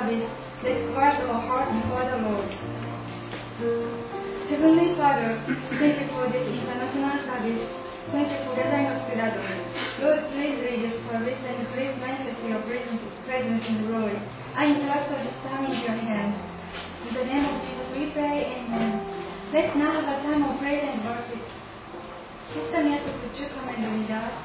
service, let's guard our heart before the Lord. Heavenly Father, thank you for this international service. Thank you for gathering us together. Lord, please lead this service and please manifest your presence in the world. I entrust this time into your hands. In the name of Jesus we pray, amen. Let's now have a time of praise and worship. Sister Miyasa, could you come and lead us?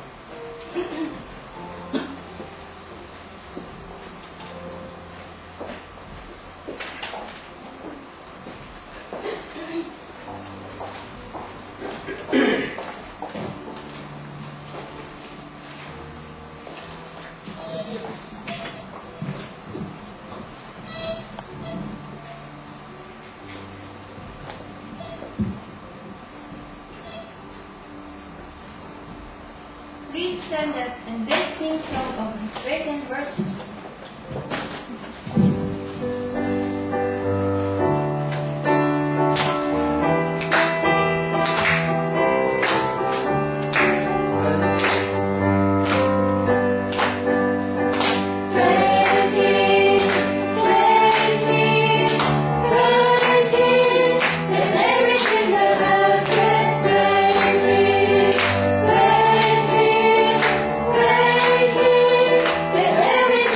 Please stand up and let's sing song of praise and worship. Everything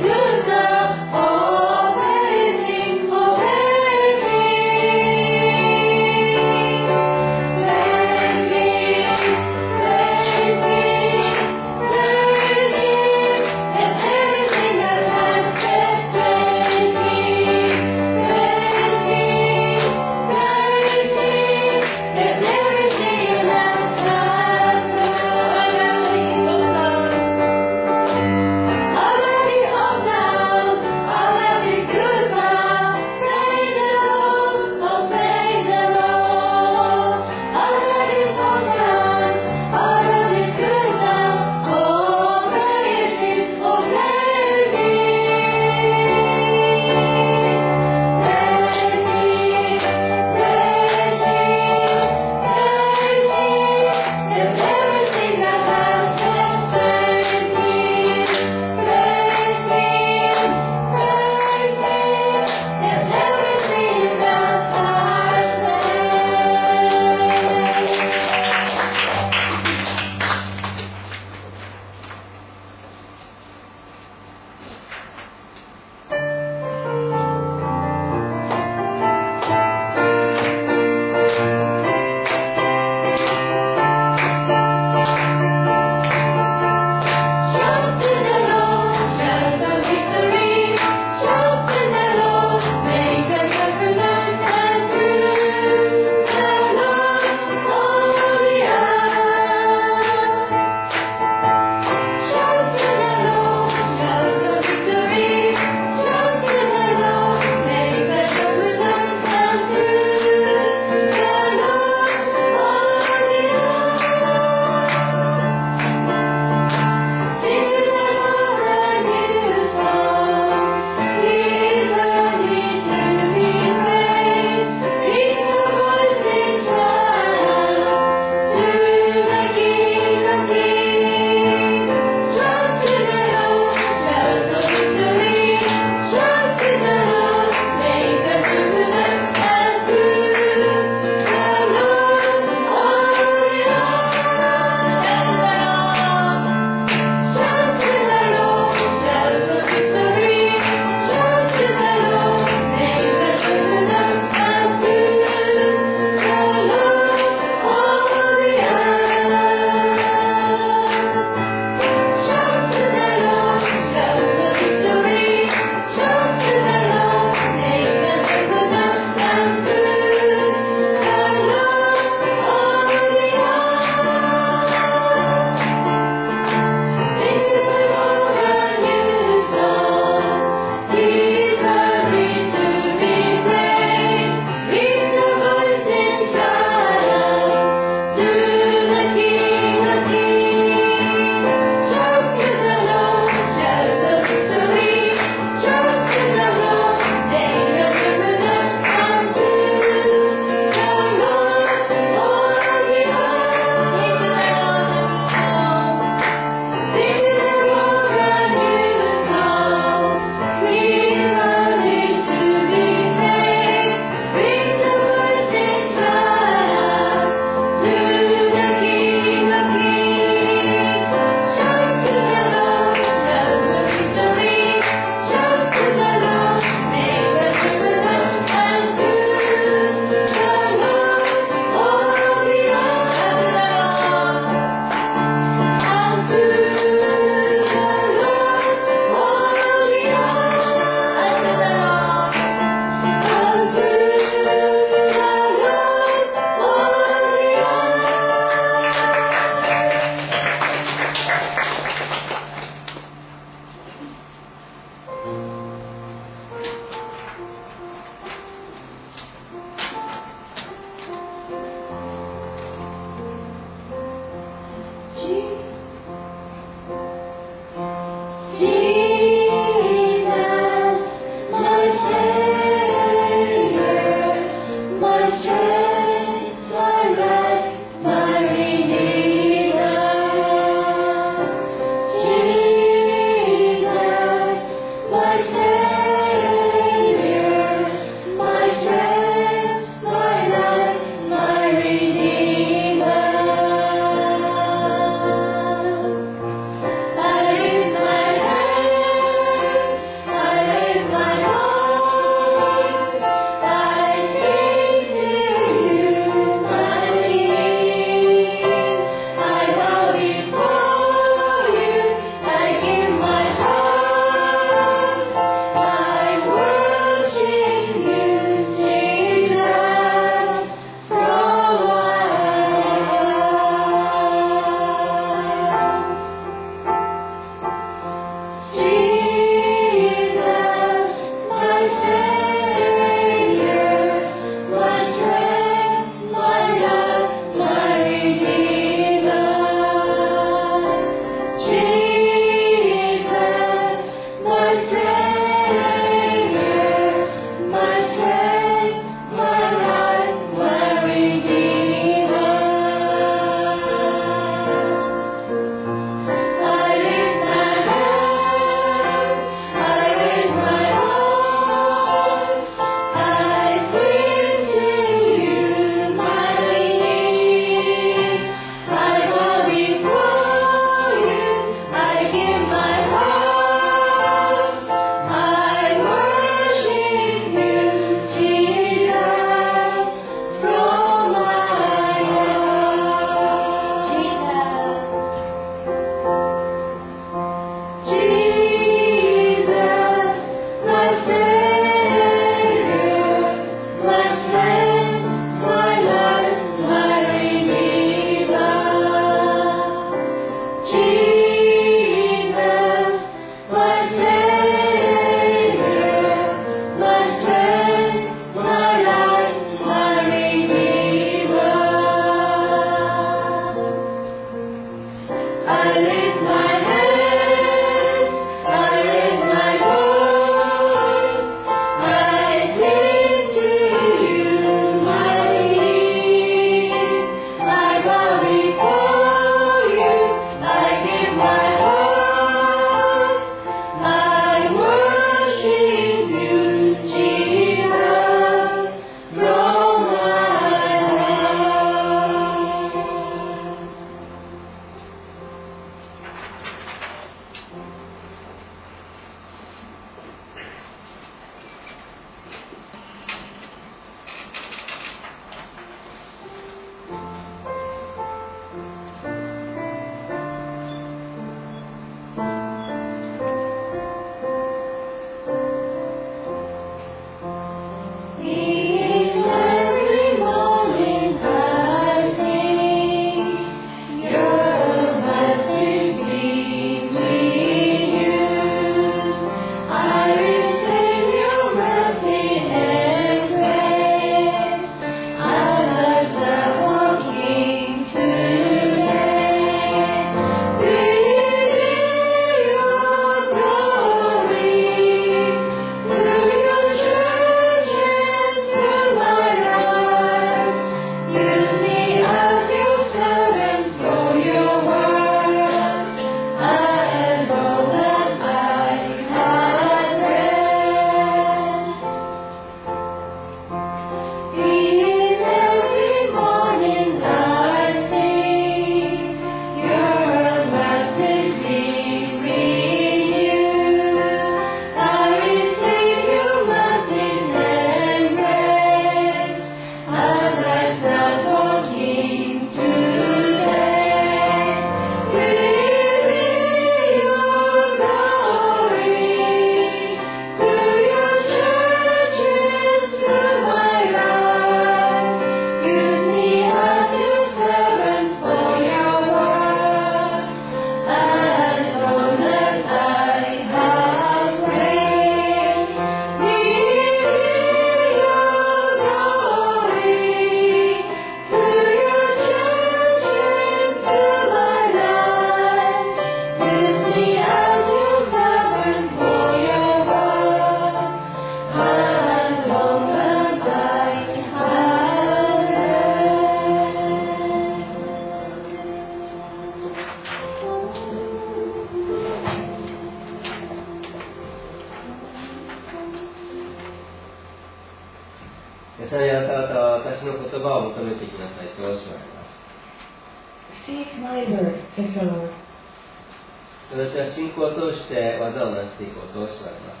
私の言葉を求めていきなさいとおっしゃられます。 Seek my word, says the Lord. 私は信仰を通して技を成していこうとおっしゃられます。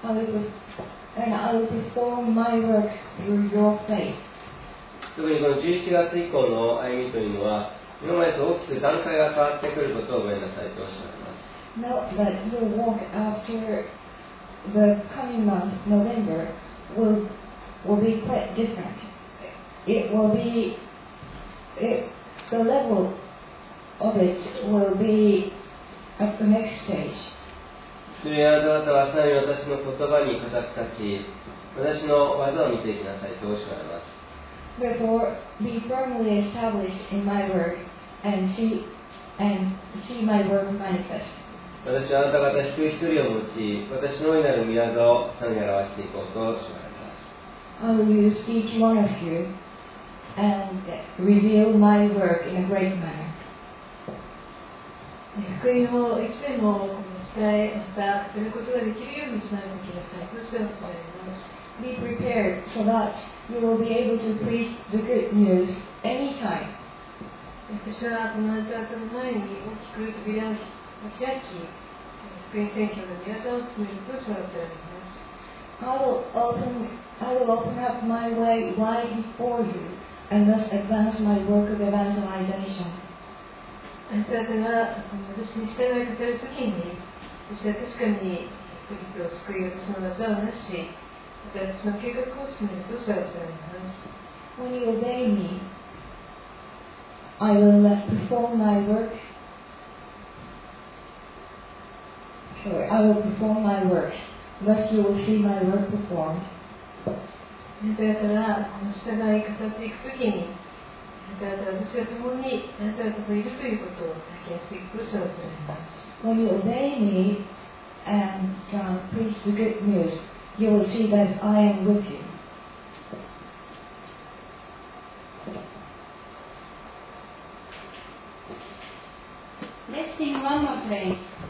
I will perform my works through your faith. 特にこの11月以降の歩みというのは、今までと大きく段階が変わってくることを覚えなさいとおっしゃられます。 Note that your walk after the coming month, November, will be quite different. The level of it will be at the next stage. 主よ、あなたはさらに私の言葉に固く立ち、私の技を見ていきなさいとおっしゃられます。 Therefore, be firmly established in my word and see my work manifest. 私はあなた方一人一人を用い、私の大いなる御業をさらに表していこうとおっしゃられます。 I will use each one of you and reveal my work in a great manner. 福音をいつでも伝えることができるように備えてきなさい。そしてお伝えします。 Be prepared so that you will be able to preach the good news anytime. 私はこのあなた方の前に大きく扉を開き、福音宣教の御業を進めるとそうされます。 I will open up my way wide before you and thus advance my work of evangelization. あなた方が私に従い語るときに、そして確かに人々を救い、私の技をなし、私の計画を進めるとされます。 When you obey me, I will perform my works. I will perform my works. Thus you will see my work performed. あなた方が従い語っていくときに、あなた方は私が共にあなた方といるということを体験していくとされます。 When you obey me and preach the good news, you will see that I am with you. Let's sing one more phrase.